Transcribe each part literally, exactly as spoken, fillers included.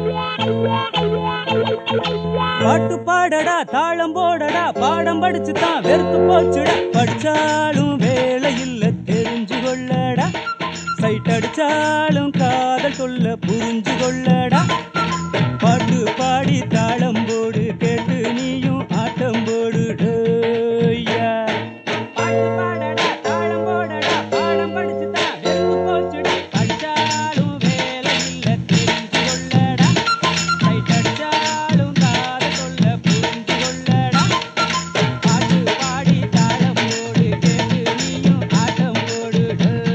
பாட்டு பாடடா தாளம் போடடா பாடம் படிச்சுதான் வெறுத்து போச்சுடா படிச்சாலும் வேலை இல்ல தெரிஞ்சு கொள்ளடா சைட் அடிச்சாலும் காதல் சொல்ல புரிஞ்சு கொள்ளடா பாட்டு பாடி தாளம் போடு கேட்டு நீயும் ஆட்டம் போடு பாட்டு பாடடா தாளம் போடடா பாடம் படிச்சுதான் வெறுத்து போச்சுடா படிச்சாலும் வேலை இல்ல தெரிஞ்சு கொள்ளடா சைட் அடிச்சாலும் காதல் சொல்ல புரிஞ்சு கொள்ளடா பாட்டு பாடி தாளம் போடு கேட்டு நீயும் ஆட்டம் போடு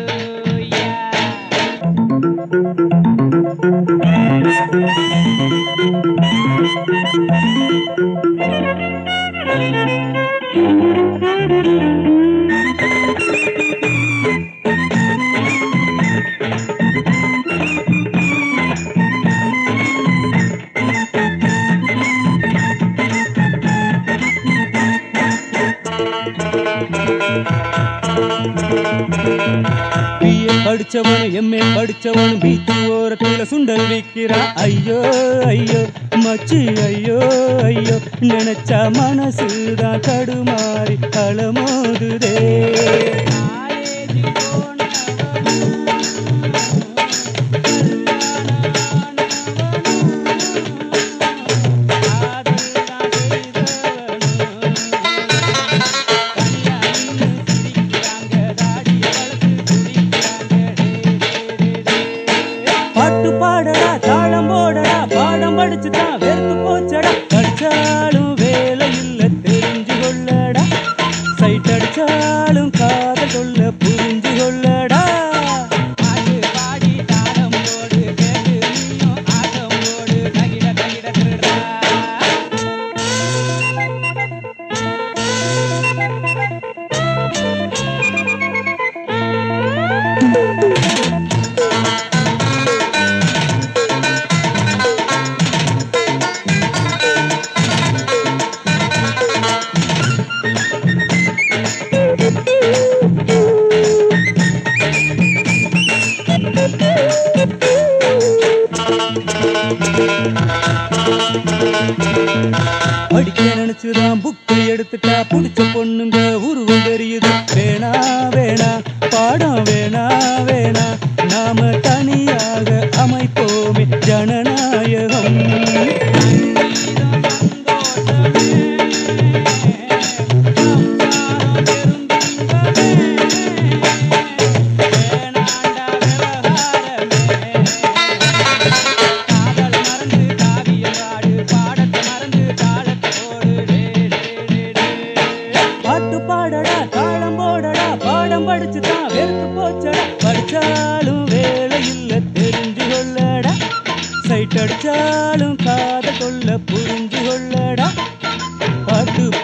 படிச்சவன் எம்ஏ படிச்சவன் பீச்சு ஓரத்துல சுண்டல் விக்கிறா ஐயோ ஐயோ மச்சி ஐயோ ஐயோ நினைச்சா மனசுதான் தடுமாறி களமோதுதே பாட்டு பாடடா தாளம் போடடா பாடம் படிச்சுதான் வெறுத்து போச்சடா படிச்சாலும் வேலை இல்ல தெரிஞ்சு கொள்ளடா சைட் அடிச்சாலும் காதல் சொல்ல புரிஞ்சு கொள்ளடா பாட்டு பாடி தாளம் போடு கேட்டு நீயும் ஆட்டம் போடு தகிட தகிட திருடா படிக்க நினைச்சுதான் புக்கை எடுத்துட்டா புடிச்ச பொண்ணுங்க உருவம் தெரியுது வேணா வேணா பாடம் வேணா வேணா நாம தனியாக அமைப்போமே ஜனநாயகம் பாட்டு பாடடா தாளம் போடடா பாடம் படிச்சுதான் வெறுத்து போச்சடா படிச்சாலும் வேலை இல்ல தெரிஞ்சு கொள்ளடா சைட் அடிச்சாலும் காதல் சொல்ல புரிஞ்சு கொள்ளடா பாட்டு